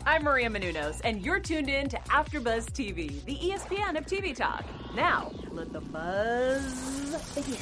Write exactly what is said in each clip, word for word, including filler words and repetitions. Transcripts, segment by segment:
I'm Maria Menounos, and you're tuned in to AfterBuzz T V, the E S P N of T V talk. Now, let the buzz begin.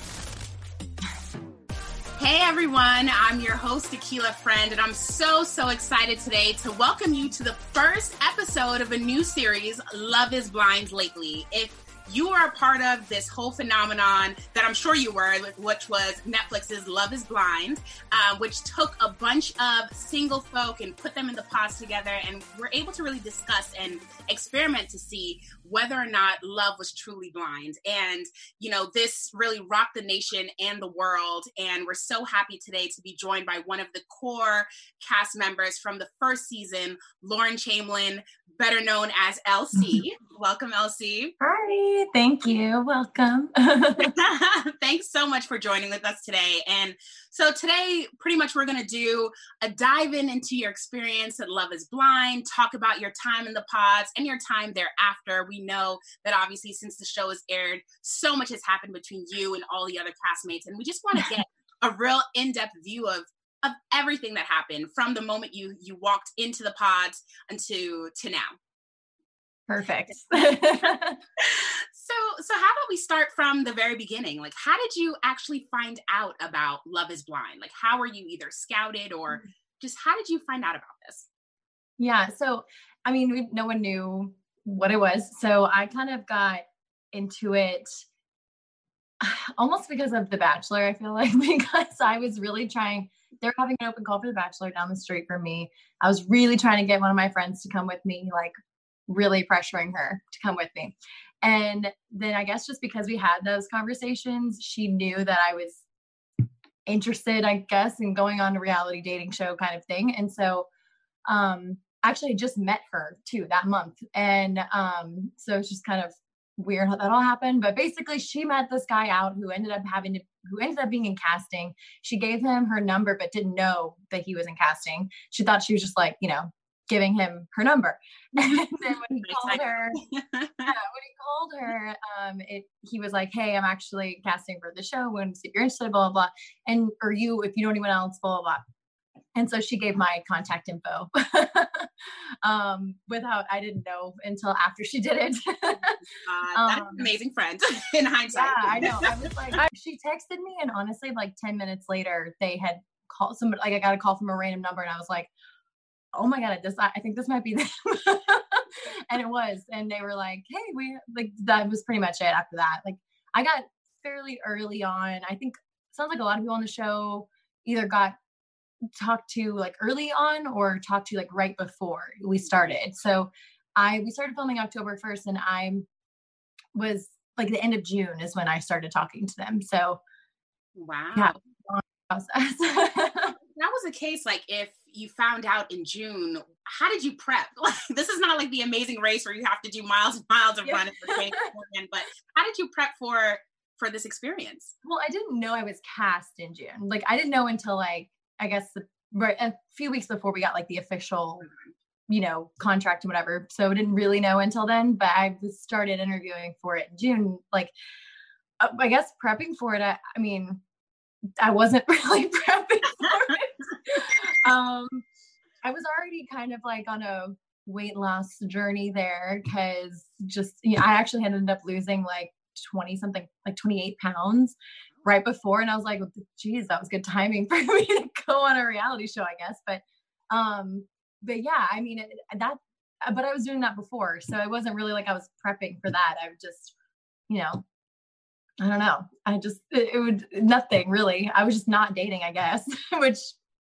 Hey everyone, I'm your host, Tequila Friend, and I'm so, so excited today to welcome you to the first episode of a new series, Love is Blind Lately. If you are a part of this whole phenomenon that I'm sure you were, which was Netflix's Love is Blind, uh, which took a bunch of single folk and put them in the pods together, and we're able to really discuss and experiment to see whether or not love was truly blind. And, you know, this really rocked the nation and the world, and we're so happy today to be joined by one of the core cast members from the first season, Lauren Chamberlain, better known as L C. Welcome, L C. Hi, thank you. Welcome. Thanks so much for joining with us today. And so today, pretty much we're going to do a dive in into your experience at Love is Blind, talk about your time in the pods and your time thereafter. We know that obviously since the show has aired, so much has happened between you and all the other castmates. And we just want to get a real in-depth view of of everything that happened from the moment you you walked into the pods until to now. Perfect. so so how about we start from the very beginning? Like, how did you actually find out about Love is Blind? Like, how were you either scouted or just how did you find out about this? Yeah. So, I mean, we, no one knew what it was. So I kind of got into it almost because of The Bachelor, I feel like, because I was really trying, they're having an open call for The Bachelor down the street from me. I was really trying to get one of my friends to come with me, like really pressuring her to come with me. And then I guess just because we had those conversations, she knew that I was interested, I guess, in going on a reality dating show kind of thing. And so, um, actually I just met her too that month. And, um, so it's just kind of weird how that all happened, but basically she met this guy out who ended up having to, who ended up being in casting. She gave him her number, but didn't know that he was in casting. She thought she was just like, you know, giving him her number. And then when he called her, yeah, when he called her, um, it, he was like, hey, I'm actually casting for the show. When if you're interested, blah, blah, blah. And, or you, if you know anyone else, blah, blah, blah. And so she gave my contact info um, without, I didn't know until after she did it. uh, that's um, an amazing friend in hindsight. Yeah, I know. I was like, I, she texted me, and honestly, like ten minutes later, they had called somebody, like I got a call from a random number, and I was like, oh my God, this, I think this might be them. And it was, and they were like, hey, we, like, that was pretty much it after that. Like, I got fairly early on. I think sounds like a lot of people on the show either got talked to like early on or talked to like right before we started. So I, we started filming October first, and I was like the end of June is when I started talking to them. So wow. Yeah, process. That was the case. Like, if you found out in June, how did you prep? Like, this is not like The Amazing Race where you have to do miles and miles of yeah. running for training beforehand, but how did you prep for for this experience? Well, I didn't know I was cast in June. Like, I didn't know until like, I guess the, right a few weeks before we got like the official, you know, contract and whatever. So I didn't really know until then, but I started interviewing for it in June. Like, I guess prepping for it. I, I mean, I wasn't really prepping for it. um, I was already kind of like on a weight loss journey there because just, you know, I actually ended up losing like twenty something, like twenty-eight pounds right before. And I was like, geez, that was good timing for me to go on a reality show, I guess. But, um, but yeah, I mean, it, that, but I was doing that before. So it wasn't really like I was prepping for that. I was just, you know, I don't know. I just, it, it would, nothing really. I was just not dating, I guess, which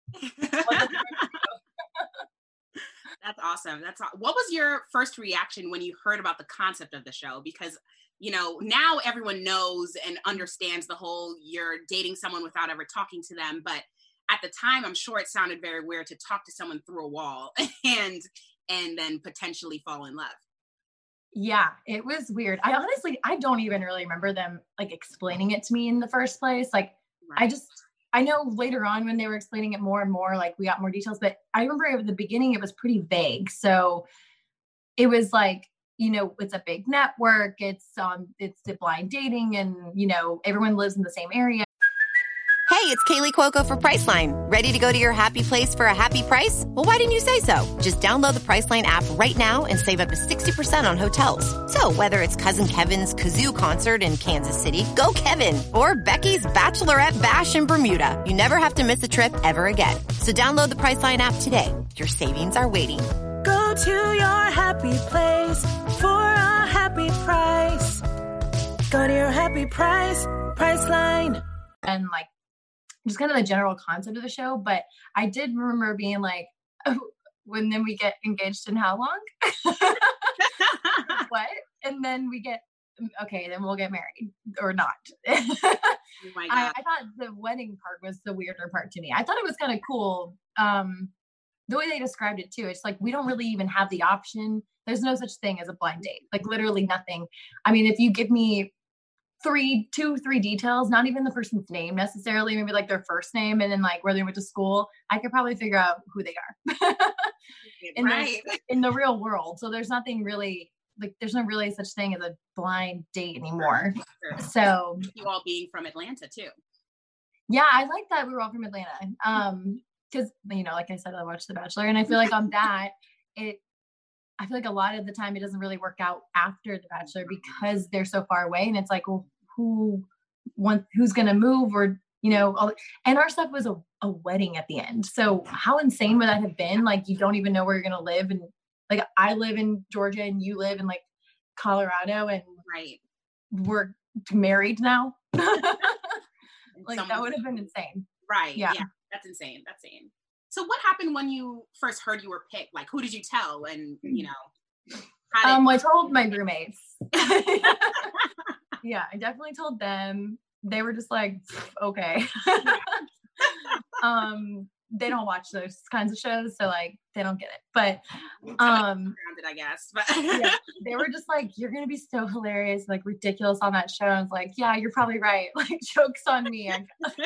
That's awesome. That's what was your first reaction when you heard about the concept of the show? Because, you know, now everyone knows and understands the whole you're dating someone without ever talking to them. But at the time, I'm sure it sounded very weird to talk to someone through a wall and and then potentially fall in love. Yeah, it was weird. I honestly, I don't even really remember them like explaining it to me in the first place. Like, right. I just, I know later on when they were explaining it more and more, like we got more details, but I remember at the beginning, it was pretty vague. So it was like, you know, it's a big network. It's, um, it's the blind dating and, you know, everyone lives in the same area. Hey, Hey, it's Kaylee Cuoco for Priceline. Ready to go to your happy place for a happy price? Well, why didn't you say so? Just download the Priceline app right now and save up to sixty percent on hotels. So whether it's Cousin Kevin's Kazoo Concert in Kansas City, go Kevin, or Becky's Bachelorette Bash in Bermuda, you never have to miss a trip ever again. So download the Priceline app today. Your savings are waiting. Go to your happy place for a happy price. Go to your happy price, Priceline. And like, just kind of the general concept of the show. But I did remember being like, oh, when then we get engaged in how long? What? And then we get, okay, then we'll get married or not. Oh my God. I, I thought the wedding part was the weirder part to me. I thought it was kind of cool. Um, the way they described it too. It's like, we don't really even have the option. There's no such thing as a blind date, like literally nothing. I mean, if you give me three, two, three details, not even the person's name necessarily, maybe like their first name and then like where they went to school, I could probably figure out who they are in, Right. the, in the real world. So there's nothing really, like there's no really such thing as a blind date anymore. Sure. So You all being from Atlanta too. yeah, I like that we were all from Atlanta. Um, cause you know, like I said, I watched The Bachelor and I feel like on that, it, I feel like a lot of the time it doesn't really work out after The Bachelor because they're so far away and it's like, well, who want, who's going to move or, you know, all, and our stuff was a, a wedding at the end. So how insane would that have been? Like, you don't even know where you're going to live. And like, I live in Georgia and you live in like Colorado and Right. we're married now. And Like someone- that would have been insane. Right. Yeah. Yeah. That's insane. That's insane. So what happened when you first heard you were picked? Like, who did you tell? And, you know, how did- Um, well, I told my roommates. Yeah, I definitely told them. They were just like, okay. um, they don't watch those kinds of shows, so like they don't get it. But um, grounded, I guess. But yeah, they were just like, you're gonna be so hilarious, like ridiculous on that show. And I was like, yeah, you're probably right. Like, jokes on me. I guess.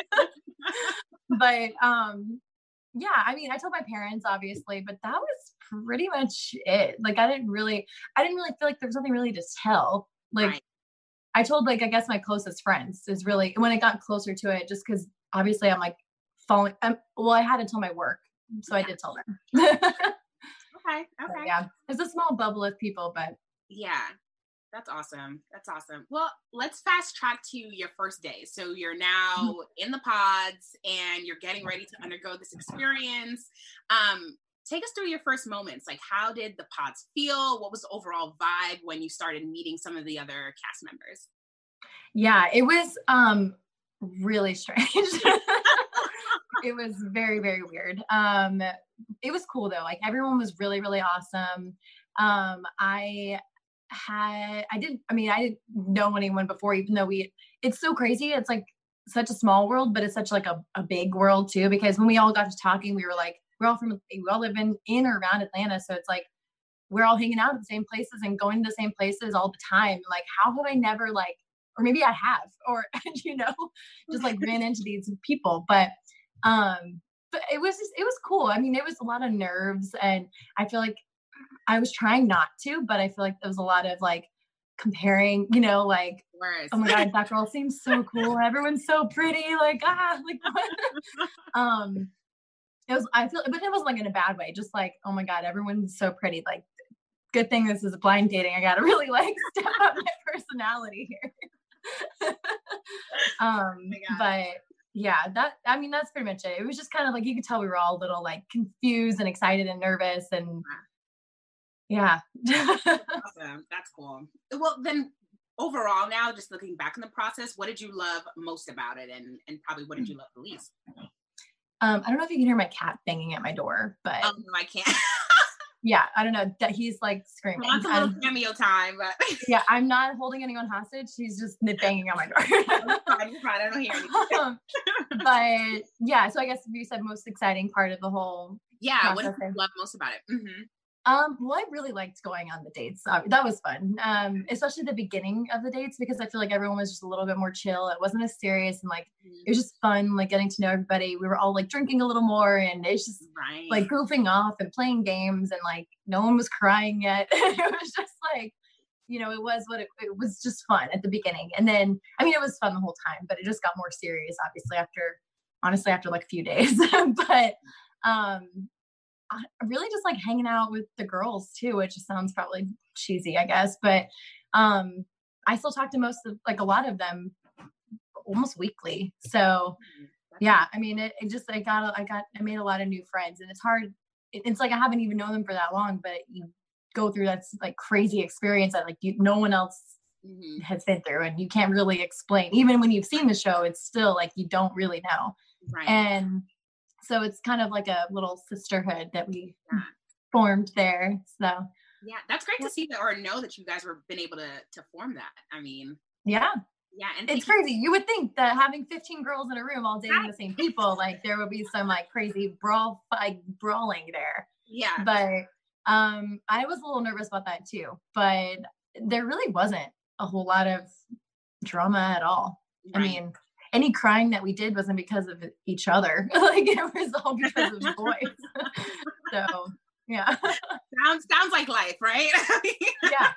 But um, yeah, I mean, I told my parents obviously, but that was pretty much it. Like, I didn't really, I didn't really feel like there was nothing really to tell. Like. Right. I told like, I guess my closest friends is really, when I got closer to it, just cause obviously I'm like following, um, well, I had to tell my work. So I did tell them. okay. So, Okay. yeah. It's a small bubble of people, but Yeah. That's awesome. That's awesome. Well, let's fast track to your first day. So you're now in the pods and you're getting ready to undergo this experience. Um, take us through your first moments. Like, how did the pods feel? What was the overall vibe when you started meeting some of the other cast members? yeah, it was um really strange. It was very, very weird. Um, it was cool though. Like everyone was really, really awesome. Um, I had, I didn't, I mean, I didn't know anyone before, even though we, it's so crazy. It's like such a small world, but it's such like a, a big world too, because when we all got to talking, we were like, we're all from, we all live in, in or around Atlanta. So it's like, we're all hanging out at the same places and going to the same places all the time. Like, how have I never like, or maybe I have, or, you know, just like ran into these people, but, um, but it was just, it was cool. I mean, it was a lot of nerves and I feel like I was trying not to, but I feel like there was a lot of like comparing, you know, like, Worse. oh my God, that girl seems so cool. Everyone's so pretty. Like, ah, like, what? um, it was, I feel, but it wasn't like in a bad way. Just like, oh my God, everyone's so pretty. Like, good thing this is blind dating. I got to really like step up my personality here. um, my God. but yeah, that, I mean, that's pretty much it. It was just kind of like, you could tell we were all a little like confused and excited and nervous and yeah. Awesome. That's cool. Well, then overall now, just looking back in the process, what did you love most about it? And, and probably what did you love the least? Um, I don't know if you can hear my cat banging at my door, but Oh, no, I can't. yeah, I don't know that he's like screaming. Lots of little Um, cameo time, but yeah, I'm not holding anyone hostage. He's just banging on my door. you're fine, you're fine. I don't hear anything. um, but yeah, so I guess you said most exciting part of the whole. Yeah, what did process. you love most about it? Mm-hmm. Um, well, I really liked going on the dates. Uh, that was fun. Um, especially the beginning of the dates because I feel like everyone was just a little bit more chill. It wasn't as serious and like it was just fun, like getting to know everybody. We were all like drinking a little more and it's just Right. like goofing off and playing games and like no one was crying yet. It was just like, you know, it was what it, it was just fun at the beginning. And then, I mean, it was fun the whole time, but it just got more serious, obviously, after honestly after like a few days, but um, I really just like hanging out with the girls too, which sounds probably cheesy, I guess, but um, I still talk to most of like a lot of them almost weekly. So yeah, I mean, it, it just, I got, I got, I made a lot of new friends, and it's hard. It, it's like, I haven't even known them for that long, but you go through that like crazy experience that like you, no one else mm-hmm. has been through, and you can't really explain. Even when you've seen the show, it's still like, you don't really know. Right. And so it's kind of like a little sisterhood that we yeah. formed there. So yeah, that's great yeah. to see that, or know that you guys were been able to, to form that. I mean, yeah. Yeah, and it's crazy. You would think that having fifteen girls in a room all dating the same people, like there would be some like crazy brawl, like brawling there. Yeah. But um, I was a little nervous about that too. But there really wasn't a whole lot of drama at all. Right. I mean, any crying that we did wasn't because of each other. Like it was all because of the boys. So yeah. Sounds sounds like life, right? Yeah.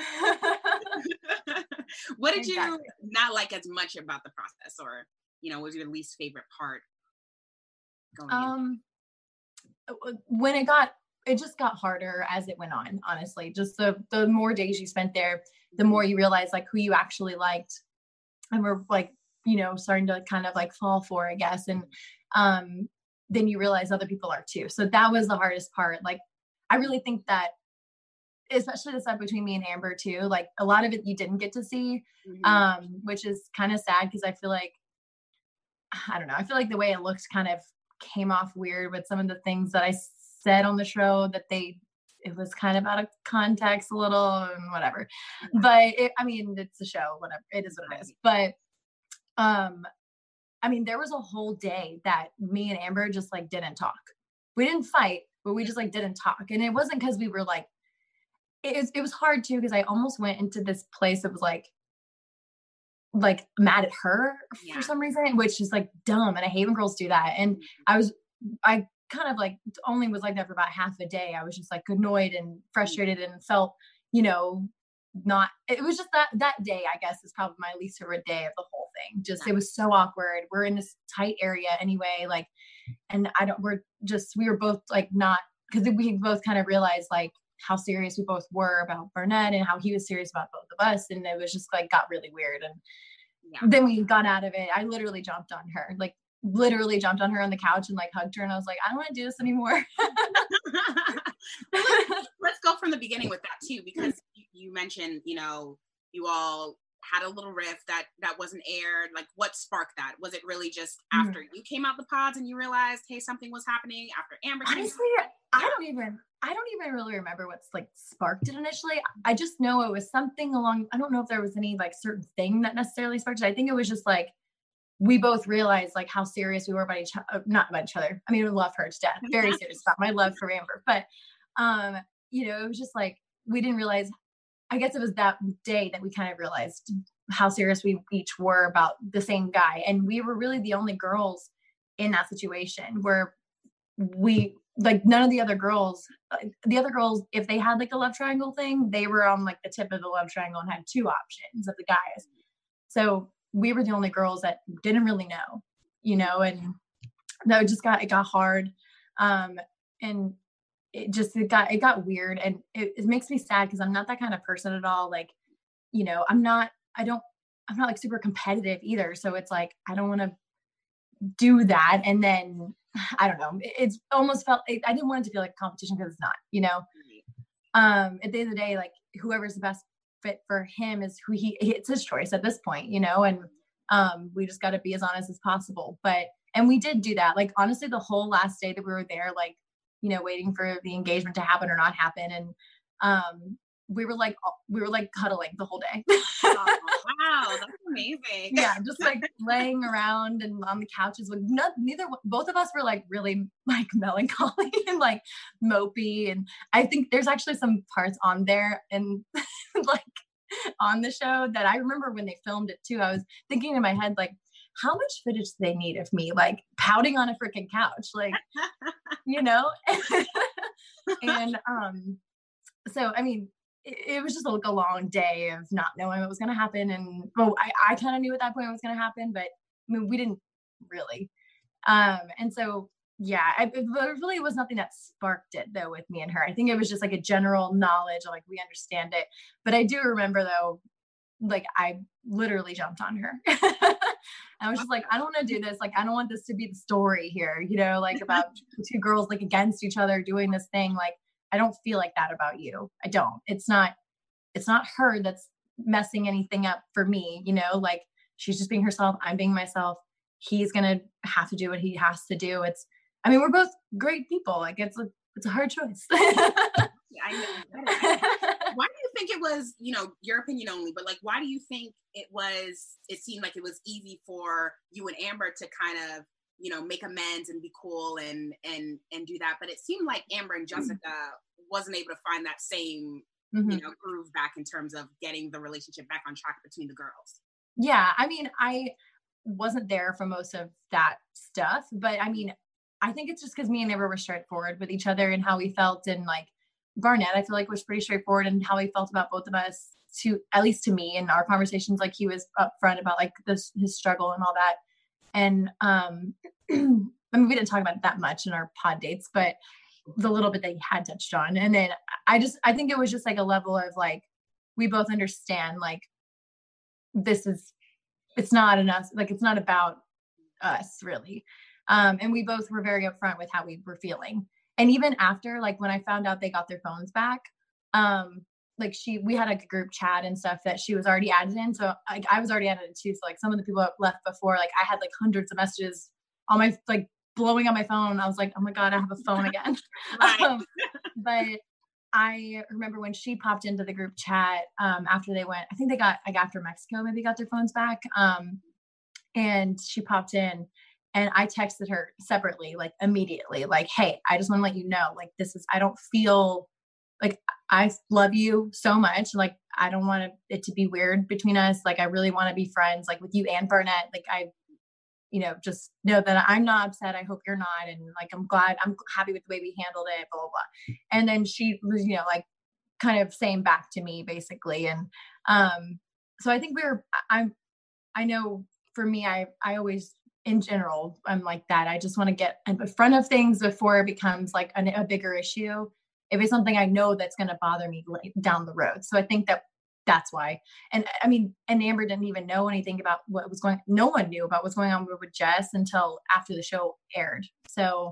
What did exactly. you not like as much about the process, or you know, was your least favorite part going um in? When it got it just got harder as it went on, honestly. Just the the more days you spent there, the more you realize like who you actually liked, and we're like, you know, starting to kind of like fall for, I guess. And um then you realize other people are too. So that was the hardest part. Like, I really think that, especially the stuff between me and Amber too, like a lot of it you didn't get to see, mm-hmm. um, which is kind of sad, because I feel like, I don't know, I feel like the way it looked kind of came off weird with some of the things that I said on the show, that they, it was kind of out of context a little and whatever. But it, I mean, it's a show, whatever, it is what it is. But um, I mean, there was a whole day that me and Amber just like didn't talk. We didn't fight, but we just like didn't talk. And it wasn't because we were like, it was, it was hard too, because I almost went into this place of like, like mad at her yeah. for some reason, which is like dumb. And I hate when girls do that. And I was, I kind of like only was like that for about half a day. I was just like annoyed and frustrated and felt, you know, not, it was just that, that day, I guess, is probably my least favorite day of the whole thing. Just, it was so awkward. We're in this tight area anyway, like, and I don't, we're just, we were both like not, because we both kind of realized like how serious we both were about Burnett and how he was serious about both of us. And it was just like, got really weird. And yeah. then we got out of it. I literally jumped on her, like literally jumped on her on the couch and like hugged her. And I was like, I don't want to do this anymore. let's, let's go from the beginning with that too, because you, you mentioned, you know, you all had a little riff that that wasn't aired. Like, what sparked that? Was it really just after mm. you came out the pods and you realized, hey, something was happening, after Amber came? Honestly, yeah. I don't even I don't even really remember what's like sparked it initially. I just know it was something along, I don't know if there was any like certain thing that necessarily sparked it. I think it was just like, we both realized like how serious we were about each other, not about each other. I mean, we love her to death, very serious about my love for Amber. But, um, you know, it was just like, we didn't realize, I guess it was that day that we kind of realized how serious we each were about the same guy. And we were really the only girls in that situation where we, like none of the other girls, the other girls, if they had like a love triangle thing, they were on like the tip of the love triangle and had two options of the guys. So we were the only girls that didn't really know, you know, and that just got, it got hard. Um, and it just, it got, it got weird, and it, it makes me sad because I'm not that kind of person at all. Like, you know, I'm not, I don't, I'm not like super competitive either. So it's like, I don't want to do that. And then I don't know, it, it's almost felt, it, I didn't want it to feel like a competition, because it's not, you know, um, at the end of the day, like whoever's the best fit for him is who he, it's his choice at this point, you know, and um, we just got to be as honest as possible. But, and we did do that. Like, honestly, the whole last day that we were there, like, you know, waiting for the engagement to happen or not happen. And um, we were like, we were like cuddling the whole day. Oh, wow. That's amazing. Yeah. Just like laying around and on the couches with not, neither, both of us were like really like melancholy and like mopey. And I think there's actually some parts on there and like on the show that I remember when they filmed it too. I was thinking in my head, like, how much footage do they need of me like pouting on a freaking couch? Like, you know? And um, so, I mean, it, it was just like a long day of not knowing what was going to happen. And well, I, I kind of knew at that point what was going to happen, but I mean, we didn't really. Um, and so, yeah, I, it really was nothing that sparked it though with me and her. I think it was just like a general knowledge of like, we understand it. But I do remember though, like I literally jumped on her. I was just like, I don't want to do this. Like, I don't want this to be the story here, you know, like about two girls like against each other doing this thing. Like, I don't feel like that about you. I don't. It's not, it's not her that's messing anything up for me, you know, like she's just being herself. I'm being myself. He's going to have to do what he has to do. It's, I mean, we're both great people. Like it's a, it's a hard choice. Yeah, I know. Why do you think it was, you know, your opinion only, but like, why do you think it was, it seemed like it was easy for you and Amber to kind of, you know, make amends and be cool and, and, and do that. But it seemed like Amber and Jessica mm-hmm. wasn't able to find that same, mm-hmm. you know, groove back in terms of getting the relationship back on track between the girls. Yeah. I mean, I wasn't there for most of that stuff, but I mean, I think it's just because me and Amber were straightforward with each other and how we felt. And like Barnett, I feel like was pretty straightforward and how he felt about both of us, to at least to me in our conversations. Like he was upfront about like this, his struggle and all that. And um, I mean, we didn't talk about it that much in our pod dates, but the little bit that he had touched on. And then I just, I think it was just like a level of like, we both understand like, this is, it's not enough. Like, it's not about us really. Um, and we both were very upfront with how we were feeling. And even after, like when I found out they got their phones back, um, like she, we had like a group chat and stuff that she was already added in. So like I was already added in too. So like some of the people that left before, like I had like hundreds of messages on my, like blowing on my phone. I was like, oh my God, I have a phone again. um, but I remember when she popped into the group chat, um, after they went, I think they got, like after Mexico, maybe got their phones back. Um, and she popped in and I texted her separately, like immediately, like, hey, I just want to let you know, like, this is, I don't feel like I love you so much. Like, I don't want it to be weird between us. Like, I really want to be friends, like with you and Barnett. Like, I, you know, just know that I'm not upset. I hope you're not. And like, I'm glad, I'm happy with the way we handled it, blah, blah, blah. And then she was, you know, like kind of saying back to me basically. And, um, so I think we were, I'm, I know for me, I, I always, in general, I'm like that. I just want to get in front of things before it becomes like a, a bigger issue. If it's something I know that's going to bother me down the road. So I think that that's why. And I mean, and Amber didn't even know anything about what was going, no one knew about what's going on with Jess until after the show aired. So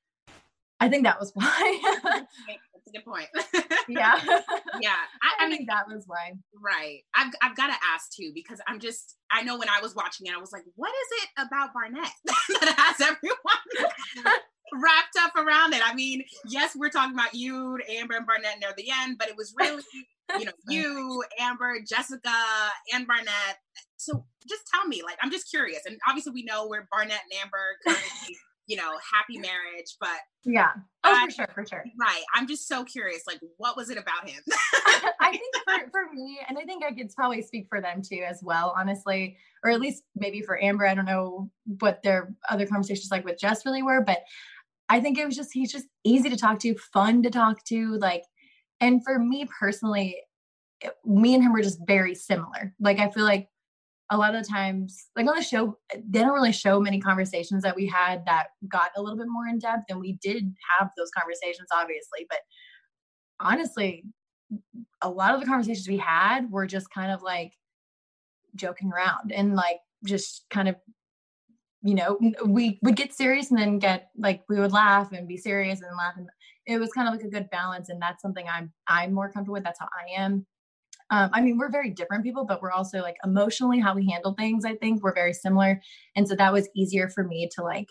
I think that was why. That's a good point. Yeah. Yeah. I, I, I mean, think that was why. Right. I've, I've got to ask too, because I'm just, I know when I was watching it, I was like, what is it about Barnett that has everyone wrapped up around it? I mean, yes, we're talking about you, Amber and Barnett near the end, but it was really, you know, you, Amber, Jessica, and Barnett. So just tell me, like, I'm just curious. And obviously we know we're Barnett and Amber currently, you know, happy marriage, but yeah. Oh, I, for sure, for sure. Right. I'm just so curious, like, what was it about him? I think for, for me, and I think I could probably speak for them too as well, honestly, or at least maybe for Amber, I don't know what their other conversations like with Jess really were, but I think it was just, he's just easy to talk to, fun to talk to, like, and for me personally, it, me and him were just very similar. Like, I feel like a lot of the times, like on the show, they don't really show many conversations that we had that got a little bit more in depth, and we did have those conversations, obviously. But honestly, a lot of the conversations we had were just kind of like joking around and like just kind of, you know, we would get serious and then get like, we would laugh and be serious and laugh. And it was kind of like a good balance. And that's something I'm, I'm more comfortable with. That's how I am. Um, I mean, we're very different people, but we're also like emotionally how we handle things. I think we're very similar. And so that was easier for me to like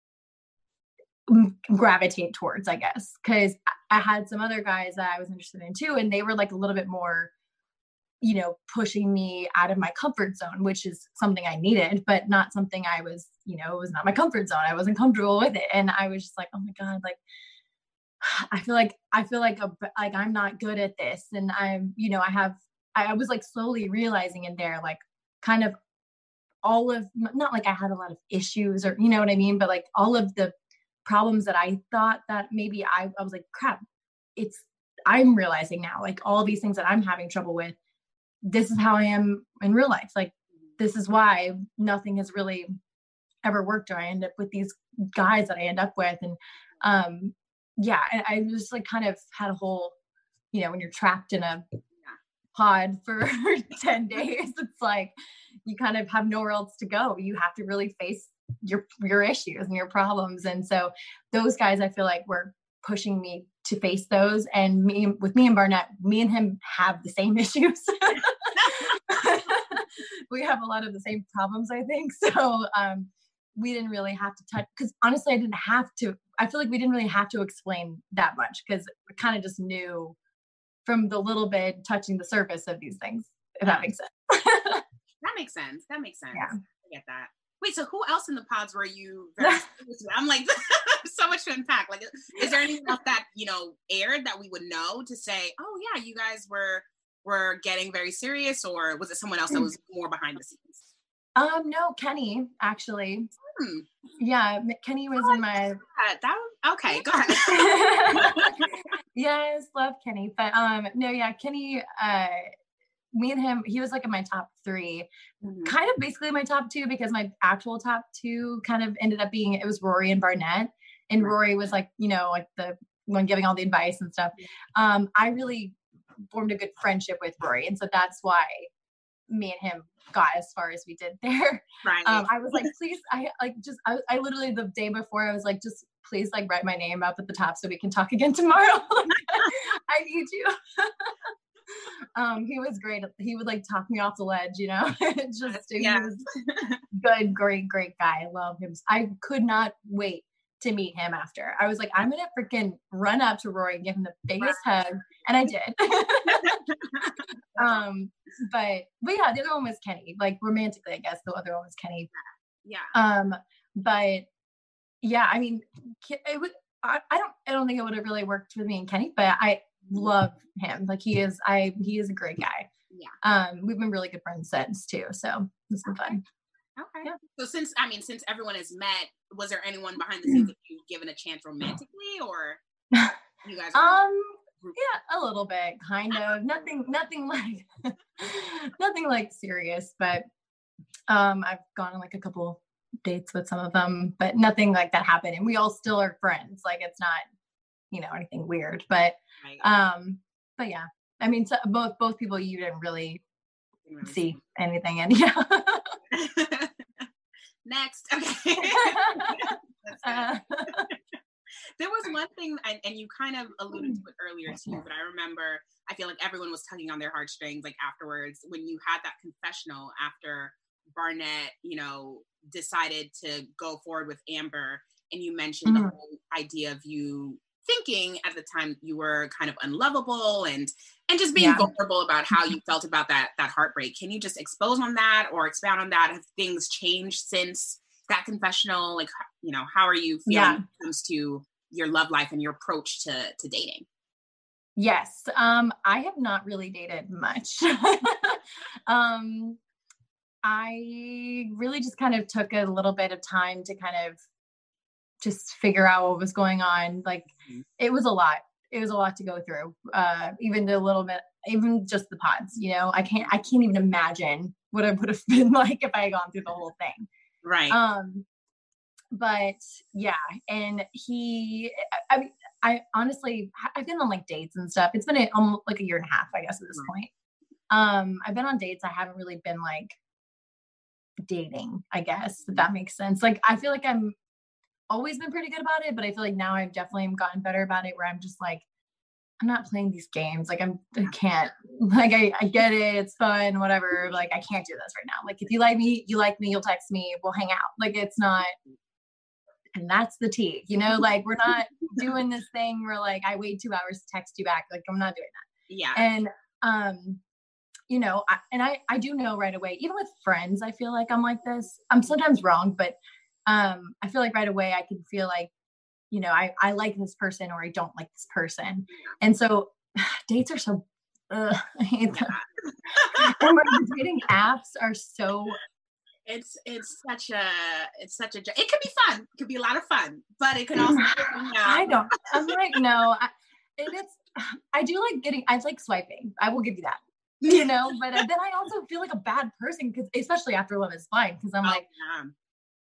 gravitate towards, I guess, because I had some other guys that I was interested in too. And they were like a little bit more, you know, pushing me out of my comfort zone, which is something I needed, but not something I was, you know, it was not my comfort zone. I wasn't comfortable with it. And I was just like, oh my God, like, I feel like, I feel like, a, like I'm not good at this. And I'm, you know, I have, I was like slowly realizing in there, like kind of all of, not like I had a lot of issues or, you know what I mean? But like all of the problems that I thought that maybe I, I was like, crap, it's, I'm realizing now, like all these things that I'm having trouble with, this is how I am in real life. Like, this is why nothing has really ever work do I end up with these guys that I end up with? And, um, yeah, and I just like kind of had a whole, you know, when you're trapped in a pod for ten days, it's like, you kind of have nowhere else to go. You have to really face your, your issues and your problems. And so those guys, I feel like were pushing me to face those. And me with me and Barnett, me and him have the same issues. We have a lot of the same problems, I think. So, um, we didn't really have to touch, because honestly, I didn't have to, I feel like we didn't really have to explain that much, because we kind of just knew from the little bit touching the surface of these things, if that makes sense. That makes sense. That makes sense. Yeah. I get that. Wait, so who else in the pods were you very serious with? I'm like, so much to unpack. Like, is there anything else that, you know, aired that we would know to say, oh yeah, you guys were, were getting very serious, or was it someone else that was more behind the scenes? Um, no, Kenny, actually. Hmm. Yeah, Kenny was oh, in my... That, that was, okay, go ahead. Yes, love Kenny. But um, no, yeah, Kenny, uh, me and him, he was like in my top three, mm-hmm. kind of basically my top two, because my actual top two kind of ended up being, it was Rory and Barnett. And right. Rory was like, you know, like the one giving all the advice and stuff. Um, I really formed a good friendship with Rory. And so that's why me and him got as far as we did there. Right. Um, I was like, please, I like just, I, I literally the day before I was like, just please like write my name up at the top so we can talk again tomorrow. I need you. um, he was great. He would like talk me off the ledge, you know, just, yeah. He was good, great, great guy. I love him. I could not wait to meet him after. I was like, I'm going to freaking run up to Rory and give him the biggest right. hug. And I did. um, but, but yeah, the other one was Kenny, like romantically, I guess the other one was Kenny. Yeah. Um, but yeah, I mean, it would, I, I don't, I don't think it would have really worked with me and Kenny, but I love him. Like he is, I, he is a great guy. Yeah. Um, we've been really good friends since too. So it's been fun. Okay. Yeah. So since, I mean, since everyone has met, was there anyone behind the scenes that you've given a chance romantically, or you guys? um, yeah, a little bit, kind of. Nothing, nothing like, nothing like serious, but um, I've gone on like a couple dates with some of them, but nothing like that happened. And we all still are friends. Like it's not, you know, anything weird, but, right. um, but yeah, I mean, so both, both people you didn't really, didn't really see, see anything in. Yeah. Next. Okay. uh, there was one thing, and, and you kind of alluded to it earlier too, but I remember, I feel like everyone was tugging on their heartstrings, like afterwards, when you had that confessional after Barnett, you know, decided to go forward with Amber, and you mentioned mm-hmm. the whole idea of you thinking at the time you were kind of unlovable and and just being yeah. vulnerable about how you felt about that that heartbreak. Can you just expose on that or expound on that? Have things changed since that confessional? Like, you know, how are you feeling yeah. when it comes to your love life and your approach to to dating? Yes, um, I have not really dated much. um, I really just kind of took a little bit of time to kind of just figure out what was going on. Like mm-hmm. it was a lot. It was a lot to go through. Uh, even the little bit, even just the pods, you know, I can't, I can't even imagine what it would have been like if I had gone through the whole thing. Right. Um, but yeah. And he, I, I mean, I honestly, I've been on like dates and stuff. It's been a, almost like a year and a half, I guess, at this mm-hmm. point. Um, I've been on dates. I haven't really been like dating, I guess, if that makes sense. Like, I feel like I'm always been pretty good about it, but I feel like now I've definitely gotten better about it, where I'm just like, I'm not playing these games. Like I'm, I can't, like, I, I get it. It's fun, whatever. Like, I can't do this right now. Like, if you like me, you like me, you'll text me, we'll hang out. Like, it's not, and that's the tea, you know, like we're not doing this thing where like, I wait two hours to text you back. Like, I'm not doing that. Yeah. And, um, you know, I, and I, I do know right away, even with friends, I feel like I'm like this. I'm sometimes wrong, but um, I feel like right away I can feel like, you know, I, I like this person or I don't like this person. And so dates are so, uh, I hate them. Dating apps are so. It's, it's such a, it's such a, it could be fun. It could be a lot of fun, but it could also, you know. I don't, I'm like, no, I, it, it's, I do like getting, I like swiping. I will give you that. You know, but then I also feel like a bad person because, especially after Love is Blind, because I'm oh, like, yeah.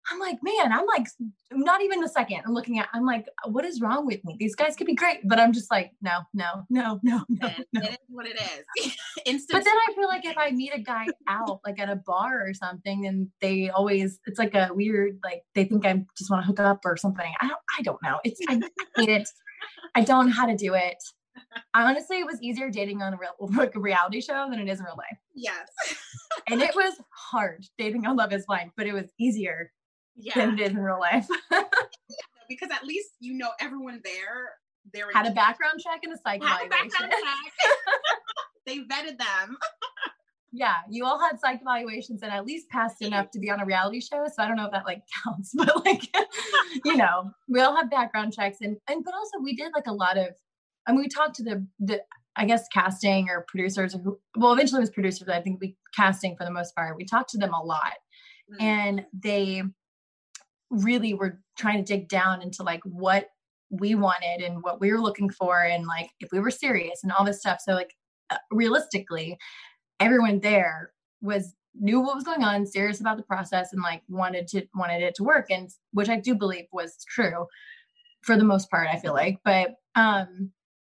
I'm like, man, I'm like, not even a second. I'm looking at, I'm like, what is wrong with me? These guys could be great, but I'm just like, no, no, no, no, no, no. It is what it is. Instant. But then I feel like if I meet a guy out, like at a bar or something, and they always, it's like a weird, like they think I just want to hook up or something. I don't, I don't know. It's, I hate it. I don't know how to do it. Honestly, it was easier dating on a real like a reality show than it is in real life. Yes. And it was hard dating on Love is Blind, but it was easier yeah. than it is in real life. Yeah, because at least you know everyone there. There had a background check and a psych had evaluation. A background check. They vetted them. Yeah, you all had psych evaluations and at least passed enough to be on a reality show. So I don't know if that like counts, but like, you know, we all have background checks and, and, but also we did like a lot of, I mean, we talked to the, the, I guess, casting or producers or who, well, eventually it was producers. I think we casting for the most part, we talked to them a lot mm-hmm. and they really were trying to dig down into like what we wanted and what we were looking for. And like, if we were serious and all this stuff. So like, uh, realistically, everyone there was knew what was going on, serious about the process, and like wanted to wanted it to work, and which I do believe was true for the most part. I feel like, but um,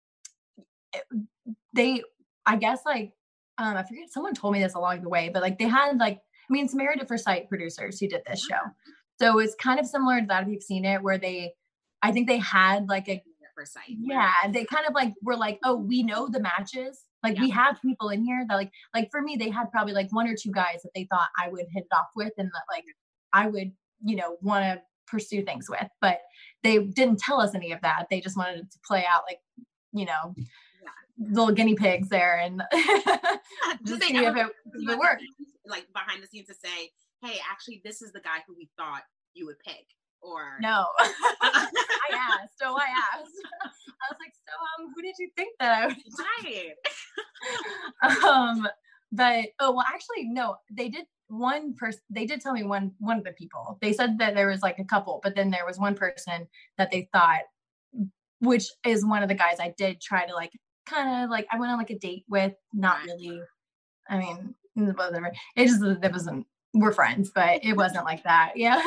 they, I guess, like um, I forget. Someone told me this along the way, but like they had like, I mean, some Married at First Sight producers who did this show, so it's kind of similar to that if you've seen it, where they, I think they had like a First Sight, yeah, they kind of like were like, oh, we know the matches. Like yeah. we have people in here that like, like for me, they had probably like one or two guys that they thought I would hit it off with and that like I would, you know, want to pursue things with, but they didn't tell us any of that. They just wanted it to play out like, you know, yeah. little guinea pigs there and just see if it, if it worked. Like behind the scenes to say, hey, actually, this is the guy who we thought you would pick. Or no, I asked. Oh, I asked. I was like, so, um, who did you think that I would? Right. um, but oh well, actually, no. They did one person. They did tell me one one of the people. They said that there was like a couple, but then there was one person that they thought, which is one of the guys I did try to like, kind of like I went on like a date with. Not really. I mean, whatever. It just it wasn't. We're friends, but it wasn't like that. Yeah.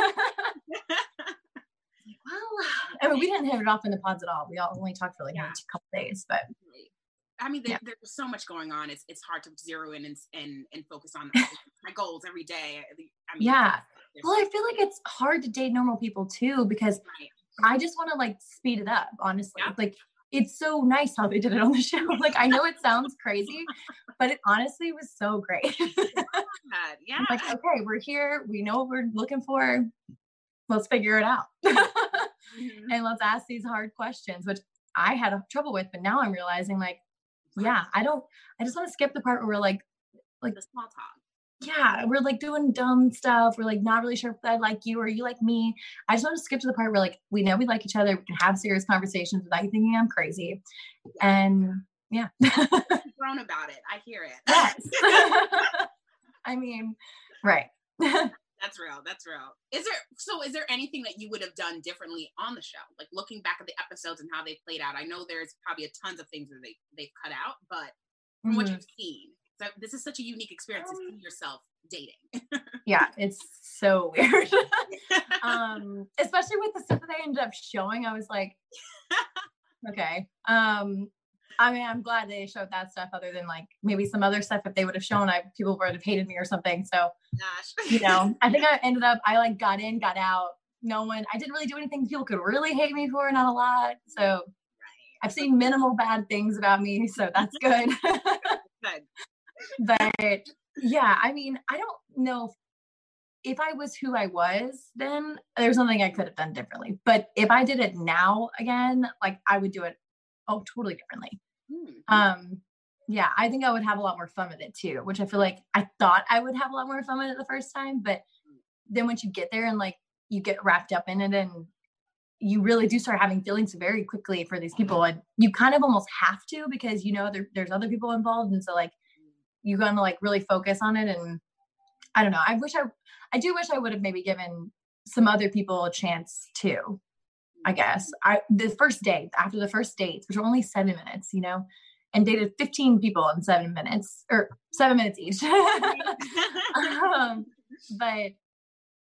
Well, I mean, we didn't hit it off in the pods at all. We all only talked for like yeah. a couple days, but I mean, there, yeah. there's so much going on. It's it's hard to zero in and and, and focus on my goals every day. I mean, yeah. Well, I feel like it's hard to date normal people too, because right. I just want to like speed it up, honestly. Yeah. Like, it's so nice how they did it on the show. Like, I know it sounds crazy, but it honestly was so great. Yeah. I'm like, okay, we're here. We know what we're looking for. Let's figure it out. Mm-hmm. And let's ask these hard questions, which I had trouble with, but now I'm realizing like, yeah, I don't, I just want to skip the part where we're like, like the small talk. Yeah. We're like doing dumb stuff. We're like, not really sure if I like you or you like me. I just want to skip to the part where like, we know we like each other. We can have serious conversations without you thinking I'm crazy. Yeah. And yeah. Grown about it. I hear it. Yes. I mean, right. That's real. That's real. Is there, so is there anything that you would have done differently on the show? Like looking back at the episodes and how they played out, I know there's probably a tons of things that they, they've cut out, but from mm-hmm. what you've seen, so this is such a unique experience to see yourself dating. Yeah, it's so weird. um, especially with the stuff that they ended up showing, I was like, okay. Um, I mean, I'm glad they showed that stuff other than like maybe some other stuff. If they would have shown, I people would have hated me or something. So, gosh. You know, I think I ended up, I like got in, got out. No one, I didn't really do anything people could really hate me for, not a lot. So right. I've seen minimal bad things about me. So that's good. Good. But yeah, I mean, I don't know if, if I was who I was, then there's something I could have done differently. But if I did it now again, like I would do it oh totally differently. Mm-hmm. Um, yeah, I think I would have a lot more fun with it too, which I feel like I thought I would have a lot more fun with it the first time, but then once you get there and like you get wrapped up in it and you really do start having feelings very quickly for these people, and you kind of almost have to because you know there, there's other people involved, and so like you're gonna like really focus on it. And I don't know, I wish I I do wish I would have maybe given some other people a chance too. I guess I, the first date after the first dates, which were only seven minutes, you know, and dated fifteen people in seven minutes or seven minutes each. um, but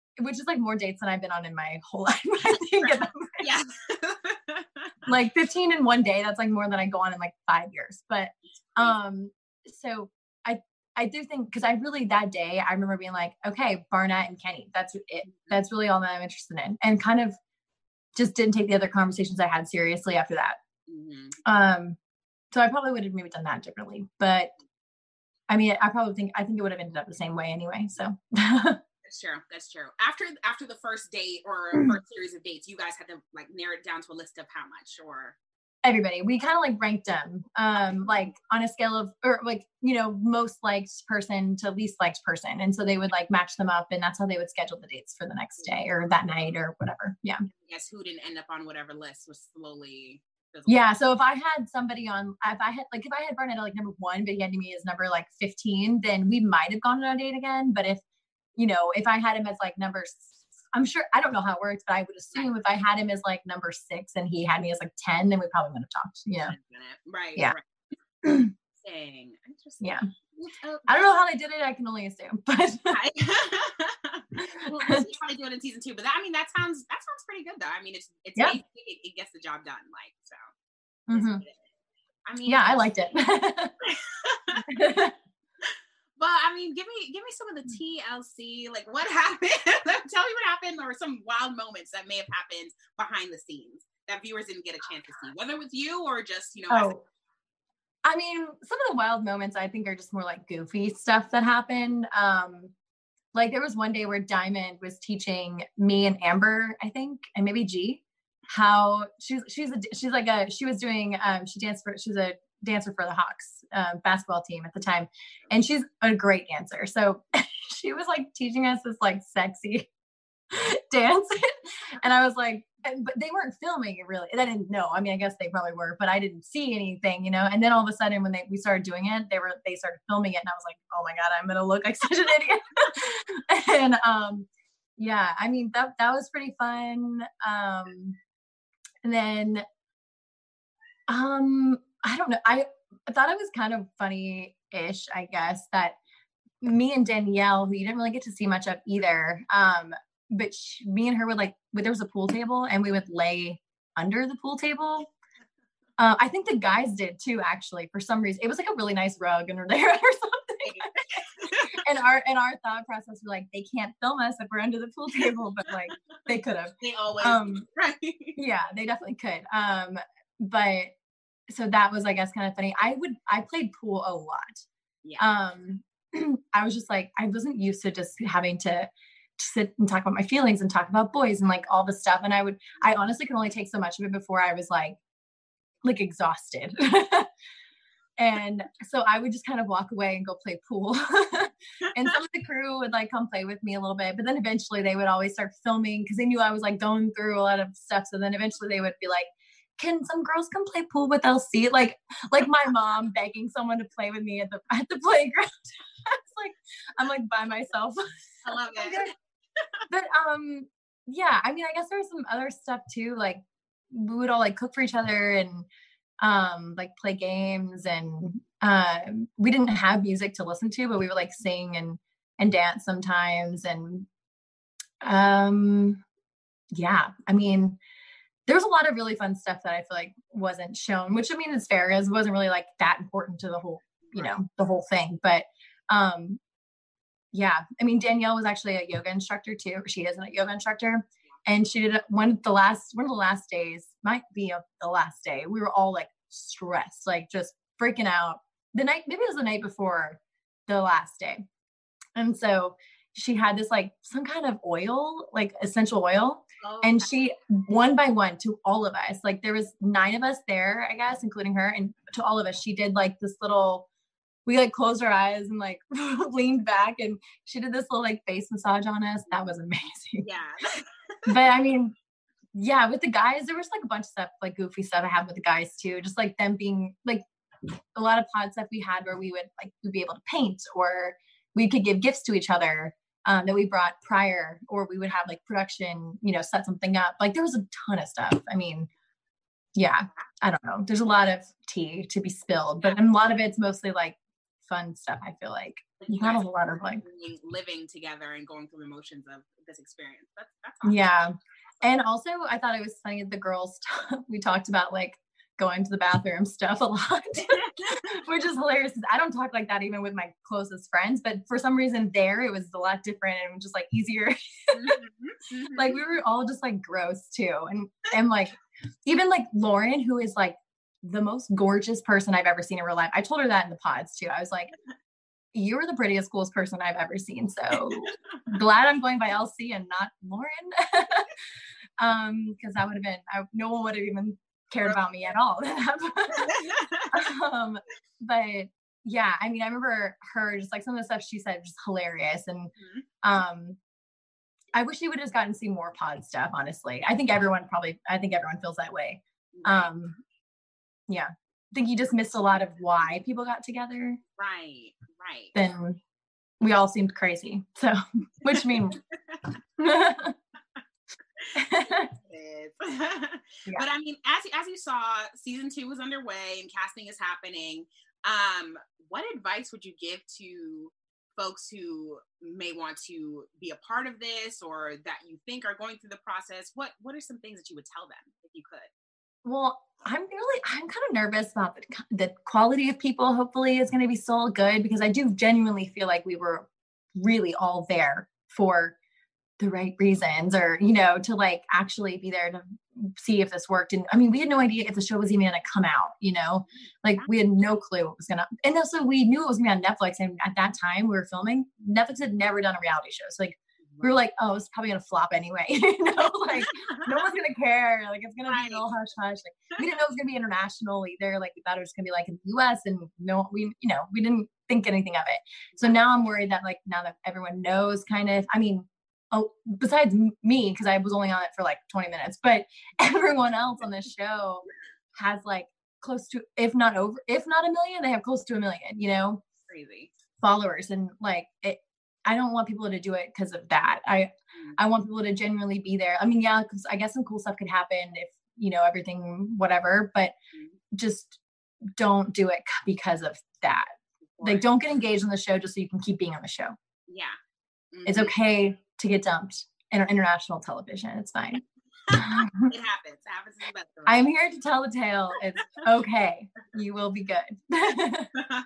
which is like more dates than I've been on in my whole life. I think yeah. like fifteen in one day. That's like more than I go on in like five years. But, um, so I, I do think, cause I really, that day, I remember being like, okay, Barnett and Kenny, that's it. That's really all that I'm interested in. And kind of just didn't take the other conversations I had seriously after that. Mm-hmm. Um, so I probably would have maybe done that differently, but I mean, I probably think, I think it would have ended up the same way anyway. So that's true. That's true. After, after the first date or first series of dates, you guys had to like narrow it down to a list of how much, or everybody, we kind of like ranked them, um, like on a scale of, or like, you know, most liked person to least liked person. And so they would like match them up, and that's how they would schedule the dates for the next day or that night or whatever. Yeah. Yes. Who didn't end up on whatever list was slowly. Yeah. So if I had somebody on, if I had like, if I had Barnett at like number one, but he had me as number like fifteen, then we might have gone on a date again. But if, you know, if I had him as like number, I'm sure, I don't know how it works, but I would assume if I had him as like number six and he had me as like ten, then we probably would have talked. Yeah. Right. Yeah. Right. Interesting. Interesting. Yeah. I don't know how they did it. I can only assume, but we'll, we'll see how they do it in season two. But that, I mean, that sounds that sounds pretty good, though. I mean, it's it's yeah. basically, it, it gets the job done, like so. Mm-hmm. I mean, yeah, I liked it. But I mean, give me give me some of the T L C. Like, what happened? Tell me what happened, or some wild moments that may have happened behind the scenes that viewers didn't get a chance to see, whether with you or just you know. Oh. I mean, some of the wild moments I think are just more like goofy stuff that happened. Um, like there was one day where Diamond was teaching me and Amber, I think, and maybe G, how she's, she's, a, she's like a, she was doing, um, she danced for, she was a dancer for the Hawks um, basketball team at the time. And she's a great dancer. So she was like teaching us this like sexy dance. And I was like, but they weren't filming it really. I didn't know. I mean, I guess they probably were, but I didn't see anything, you know? And then all of a sudden when they, we started doing it, they were, they started filming it and I was like, oh my God, I'm going to look like such an idiot. and, um, yeah, I mean, that, that was pretty fun. Um, and then, um, I don't know. I, I thought it was kind of funny-ish, I guess, that me and Danielle, who you didn't really get to see much of either, um, but she, me and her would like, there was a pool table and we would lay under the pool table. Uh, I think the guys did too, actually, for some reason. It was like a really nice rug under there or something. and our and our thought process was like, they can't film us if we're under the pool table, but like they could have. They always um, right. Yeah, they definitely could. Um, but so that was, I guess, kind of funny. I would I played pool a lot. Yeah. Um, I was just like, I wasn't used to just having to sit and talk about my feelings and talk about boys and like all this stuff. And I would, I honestly could only take so much of it before I was like, like exhausted. And so I would just kind of walk away and go play pool. And some of the crew would like come play with me a little bit, but then eventually they would always start filming because they knew I was like going through a lot of stuff. So then eventually they would be like, can some girls come play pool with L C? Like, like my mom begging someone to play with me at the, at the playground. It's like, I'm like by myself. I love it. But um yeah, I mean, I guess there was some other stuff too, like we would all like cook for each other and um like play games, and um we didn't have music to listen to, but we would like sing and and dance sometimes. And um yeah, I mean, there was a lot of really fun stuff that I feel like wasn't shown, which I mean is fair, as it wasn't really like that important to the whole, you know, the whole thing. But um yeah, I mean, Danielle was actually a yoga instructor too. She is a yoga instructor, and she did one of the last, one of the last days, might be a, the last day. We were all like stressed, like just freaking out. The night, maybe it was the night before the last day. And so she had this like some kind of oil, like essential oil. Oh, and she, one by one, to all of us, like there was nine of us there, I guess, including her, and to all of us, she did like this little, we like closed our eyes and like leaned back, and she did this little like face massage on us. That was amazing. Yeah. But I mean, yeah, with the guys, there was like a bunch of stuff, like goofy stuff I had with the guys too. Just like them being like a lot of pod stuff we had where we would like, we'd be able to paint, or we could give gifts to each other um, that we brought prior, or we would have like production, you know, set something up. Like there was a ton of stuff. I mean, yeah, I don't know. There's a lot of tea to be spilled, but a lot of it's mostly like fun stuff. I feel like, like you not a guys whole lot of like living, living together and going through the emotions of this experience. That's that's awesome. Yeah. And also I thought it was funny the girls t- we talked about like going to the bathroom stuff a lot, which is hilarious. I don't talk like that even with my closest friends, but for some reason there it was a lot different and just like easier. Mm-hmm. Mm-hmm. Like we were all just like gross too. And, and like, even like Lauren, who is like the most gorgeous person I've ever seen in real life. I told her that in the pods too. I was like, you're the prettiest, coolest person I've ever seen. So glad I'm going by L C and not Lauren. um, cause that would have been, I, no one would have even cared about me at all. um, but yeah, I mean, I remember her, just like some of the stuff she said, just hilarious. And, Mm-hmm. um, I wish she would have just gotten to see more pod stuff, honestly. I think everyone probably, I think everyone feels that way. Right. Um, yeah. I think you just missed a lot of why people got together. Right, right. Then we all seemed crazy. So, which means. It is. But I mean, as as you saw, season two was underway and casting is happening. Um, what advice would you give to folks who may want to be a part of this or that you think are going through the process? What what are some things that you would tell them if you could? Well, I'm really, I'm kind of nervous about the, the quality of people. Hopefully it's going to be so good because I do genuinely feel like we were really all there for the right reasons, or, you know, to like actually be there to see if this worked. And I mean, we had no idea if the show was even going to come out, you know, like we had no clue what was going to, and also we knew it was going to be on Netflix. And at that time we were filming, Netflix had never done a reality show. So like, we were like, oh, it's probably going to flop anyway. you know, like no one's going to care. Like it's going to be all hush hush. Like we didn't know it was going to be international either. Like we thought it was going to be like in the U S and no, we, you know, we didn't think anything of it. So now I'm worried that like, now that everyone knows kind of, I mean, oh, besides me, because I was only on it for like twenty minutes, but everyone else on this show has like close to, if not over, if not a million, they have close to a million, you know, Crazy followers. And like, it, I don't want people to do it because of that. I, mm-hmm. I want people to genuinely be there. I mean, yeah, because I guess some cool stuff could happen if, you know, everything, whatever, but mm-hmm. just don't do it because of that. Like, don't get engaged on the show just so you can keep being on the show. Yeah. Mm-hmm. It's okay to get dumped in international television. It's fine. It happens. It happens in the best of I'm here to tell the tale. It's okay. You will be good. That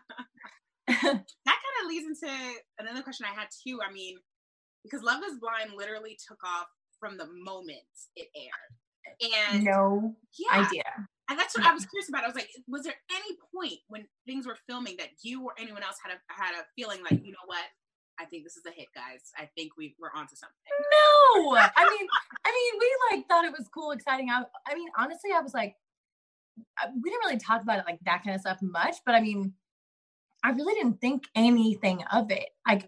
kind of leads into another question I had too. I mean, because Love is Blind literally took off from the moment it aired. And no yeah, idea. And that's what I was curious about. I was like, was there any point when things were filming that you or anyone else had a had a feeling like, you know what? I think this is a hit, guys. I think we we're onto something. No, I mean, I mean, we like thought it was cool, exciting. I, I mean, honestly, I was like, we didn't really talk about it like that kind of stuff much, but I mean, I really didn't think anything of it. Like,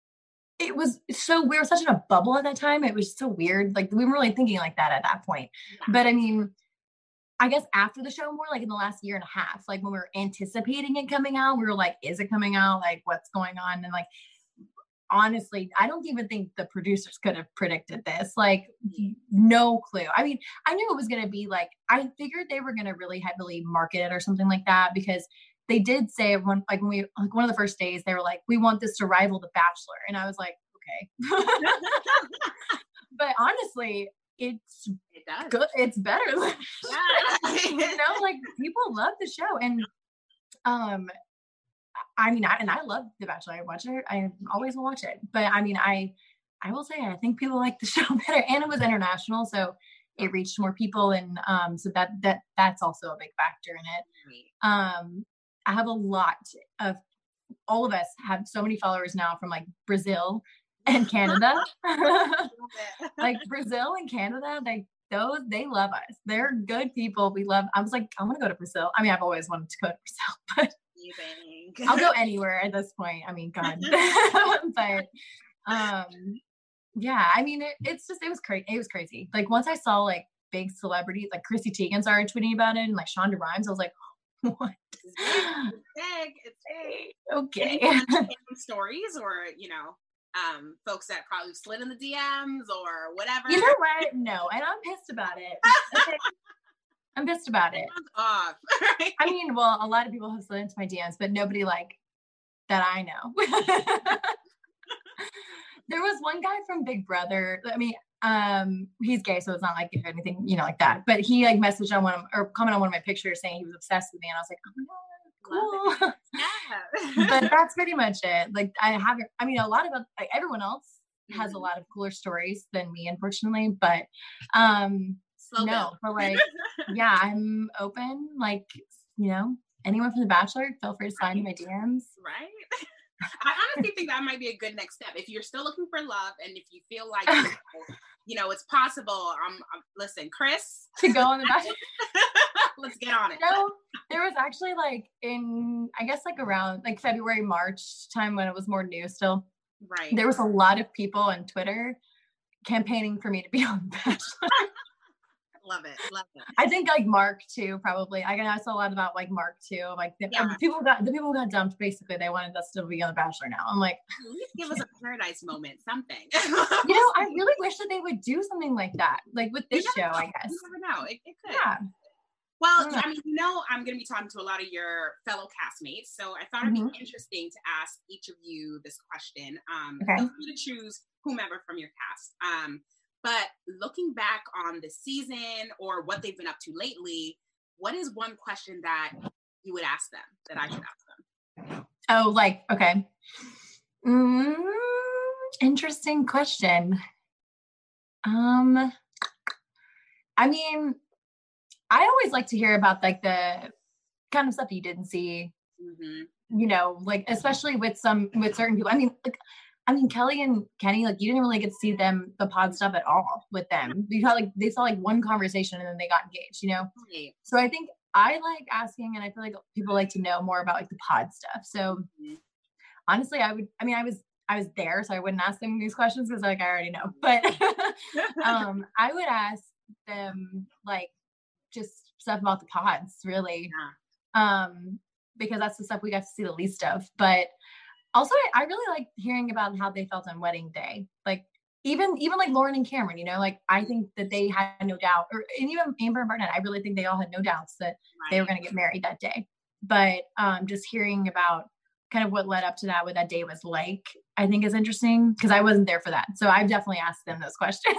it was so, we were such in a bubble at that time. It was so weird. Like, we weren't really thinking like that at that point. Yeah. But I mean, I guess after the show, more like in the last year and a half, like when we were anticipating it coming out, we were like, is it coming out? Like, what's going on? And like, honestly, I don't even think the producers could have predicted this. Like, no clue. I mean, I knew it was going to be like, I figured they were going to really heavily market it or something like that, because they did say one, like when we, like one of the first days, they were like, we want this to rival The Bachelor. And I was like, okay. But honestly, it's it does. good. It's better. Than, Yeah. you know, like people love the show. And, um, I mean, I, and I love The Bachelor. I watch it. I always watch it. But I mean, I, I will say, I think people like the show better, and it was international, so it reached more people, and um, so that that that's also a big factor in it. Um, I have a lot of, all of us have so many followers now from like Brazil and Canada. Like Brazil and Canada, they those they love us. They're good people. We love. I was like, I want to go to Brazil. I mean, I've always wanted to go to Brazil, but. I'll go anywhere at this point. I mean, God, but, um, yeah, I mean, it, it's just, it was crazy. It was crazy. Like once I saw like big celebrities, like Chrissy Teigen started tweeting about it, and like Shonda Rhimes, I was like, what? It's big. It's big. Okay. Stories or, you know, um, folks that probably slid in the D Ms or whatever. You know what? No, and I'm pissed about it. Okay. I'm pissed about it. Off. I mean, well, a lot of people have slid into my D Ms, but nobody like that I know. There was one guy from Big Brother. I mean, um, he's gay, so it's not like anything, you know, like that. But he like messaged on one of, or commented on one of my pictures saying he was obsessed with me, and I was like, oh my god, cool. Yeah. But that's pretty much it. Like I haven't. I mean, a lot of like everyone else has mm-hmm. a lot of cooler stories than me, unfortunately. But um, Slow no, down. But like, yeah, I'm open. Like, you know, anyone from The Bachelor, feel free to slide in my D Ms. Right. I honestly think that might be a good next step. If you're still looking for love and if you feel like, you know, you know it's possible, um, um, listen, Chris. To go on The Bachelor? Let's get on it. No, there was actually like in, I guess like around like February, March time when it was more new still. Right. There was a lot of people on Twitter campaigning for me to be on The Bachelor. Love it. Love it. I think like Mark too, probably. I I saw a lot about like Mark too. Like the, yeah. um, people got the people who got dumped. Basically, they wanted us to be on The Bachelor now. I'm like, at least give us a paradise moment, something. You know, I really wish that they would do something like that, like with this show. Know. I guess. You never know. It, it could. Yeah. Well, I mean, you know, I'm going to be talking to a lot of your fellow castmates, so I thought it'd mm-hmm. be interesting to ask each of you this question. Um, okay. Feel free to choose whomever from your cast. Um, But looking back on the season or what they've been up to lately, what is one question that you would ask them that I should ask them? Oh, like, okay. Mm, interesting question. Um, I mean, I always like to hear about like the kind of stuff you didn't see, mm-hmm. you know, like, especially with some, with certain people. I mean, like, I mean, Kelly and Kenny, like, you didn't really get to see them, the pod stuff at all with them. You saw, like, they saw, like, one conversation and then they got engaged, you know? Right. So I think I like asking, and I feel like people like to know more about, like, the pod stuff. So mm-hmm. honestly, I would, I mean, I was, I was there, so I wouldn't ask them these questions because, like, I already know. But um, I would ask them, like, just stuff about the pods, really. Yeah. Um, because that's the stuff we got to see the least of. But also, I, I really like hearing about how they felt on wedding day. Like, even even like Lauren and Cameron, you know, like, I think that they had no doubt, or and even Amber and Barnett, I really think they all had no doubts that right. they were going to get married that day. But um, just hearing about kind of what led up to that, what that day was like, I think is interesting because I wasn't there for that. So I've definitely asked them those questions.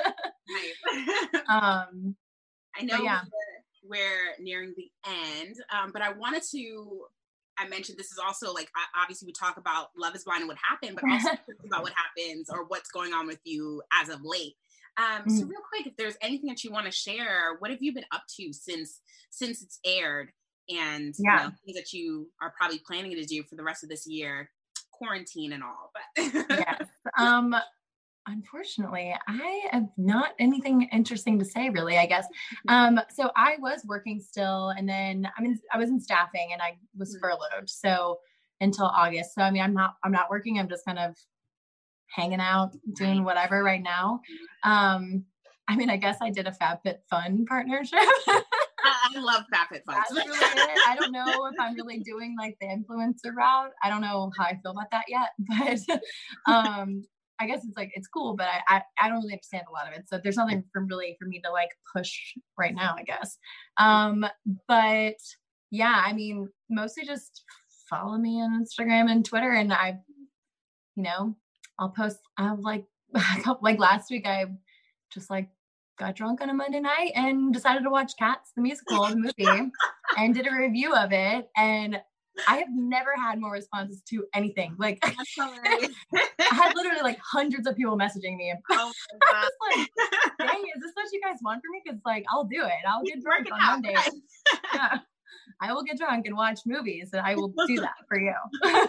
Right. um, I know yeah. we're, we're nearing the end, um, but I wanted to, I mentioned this is also like, obviously we talk about Love is Blind and what happened, but also about what happens or what's going on with you as of late. Um, mm-hmm. So real quick, if there's anything that you want to share, what have you been up to since, since it's aired and yeah. you know, things that you are probably planning to do for the rest of this year, quarantine and all, but. Yes. Um, Unfortunately, I have not anything interesting to say, really, I guess. Um, so I was working still, and then I mean, I was in staffing and I was mm-hmm. furloughed. So until August. So, I mean, I'm not, I'm not working. I'm just kind of hanging out, doing whatever right now. Um, I mean, I guess I did a FabFitFun partnership. I love FabFitFun. That's really it. I don't know if I'm really doing like the influencer route. I don't know how I feel about that yet, but, um, I guess it's like, it's cool, but I, I, I don't really understand a lot of it. So there's nothing for really for me to like push right now, I guess. Um, but yeah, I mean, mostly just follow me on Instagram and Twitter. And I, you know, I'll post, I have like, like last week, I just like got drunk on a Monday night and decided to watch Cats, the musical, the movie, and did a review of it. And I have never had more responses to anything. Like, I had literally like hundreds of people messaging me. And oh I was like, dang, is this what you guys want from me? Because like, I'll do it. I'll get drunk on Monday. Yeah. I will get drunk and watch movies, and I will do that for you.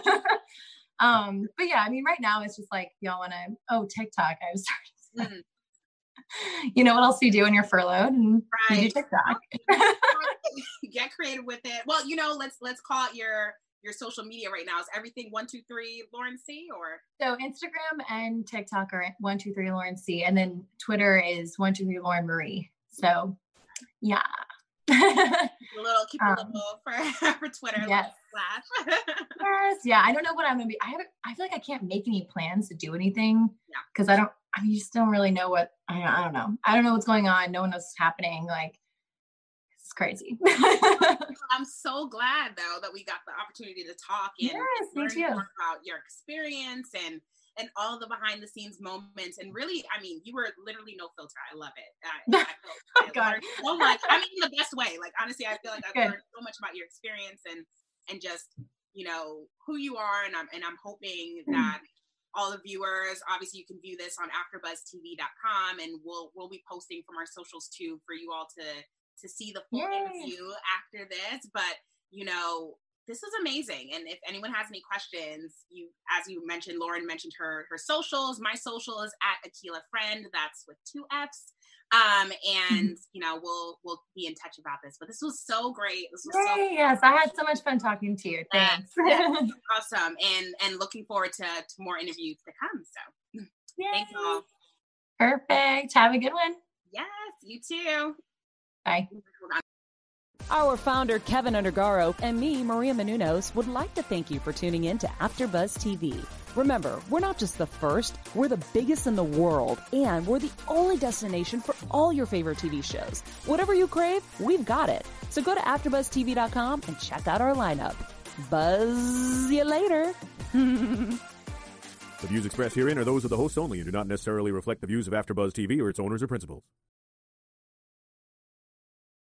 um, but yeah, I mean, right now it's just like, y'all want to, oh, TikTok. I was starting. Mm. You know what else you do when you're furloughed, and right. you do TikTok. Get creative with it. Well, you know, let's let's call it your your social media right now. Is everything one two three Lauren C or? So Instagram and TikTok are one two three Lauren C, and then Twitter is one two three Lauren Marie. So, yeah. keep a little, keep a little um, for for Twitter. Yes. Yes. Yeah. I don't know what I'm gonna be. I haven't. I feel like I can't make any plans to do anything. Yeah. Because I don't. I mean, you just don't really know what. I, I don't know. I don't know what's going on. No one knows what's happening. Like, it's crazy. I'm so glad though that we got the opportunity to talk and yes, learn me too. more about your experience and and all the behind the scenes moments. And really, I mean, you were literally no filter. I love it. I, I, felt, I learned so much. I mean, in the best way. Like, honestly, I feel like I've Good. learned so much about your experience and, and just, you know, who you are. And I'm, and I'm hoping that all the viewers, obviously you can view this on after buzz t v dot com, and we'll, we'll be posting from our socials too, for you all to, to see the full Yay. interview after this. But, you know, this is amazing. And if anyone has any questions, you, as you mentioned, Lauren mentioned her, her socials. My social is at Akilah Friend. That's with two F's. Um, and you know, we'll, we'll be in touch about this, but this was so great. This was Yay, so yes. I had so much fun talking to you. Thanks. Yeah, awesome. And, and looking forward to, to more interviews to come. So Yay. Thanks all. Perfect. Have a good one. Yes, you too. Bye. Our founder, Kevin Undergaro, and me, Maria Menounos, would like to thank you for tuning in to AfterBuzz T V. Remember, we're not just the first, we're the biggest in the world, and we're the only destination for all your favorite T V shows. Whatever you crave, we've got it. So go to after buzz t v dot com and check out our lineup. Buzz you later. The views expressed herein are those of the hosts only and do not necessarily reflect the views of AfterBuzz T V or its owners or principals.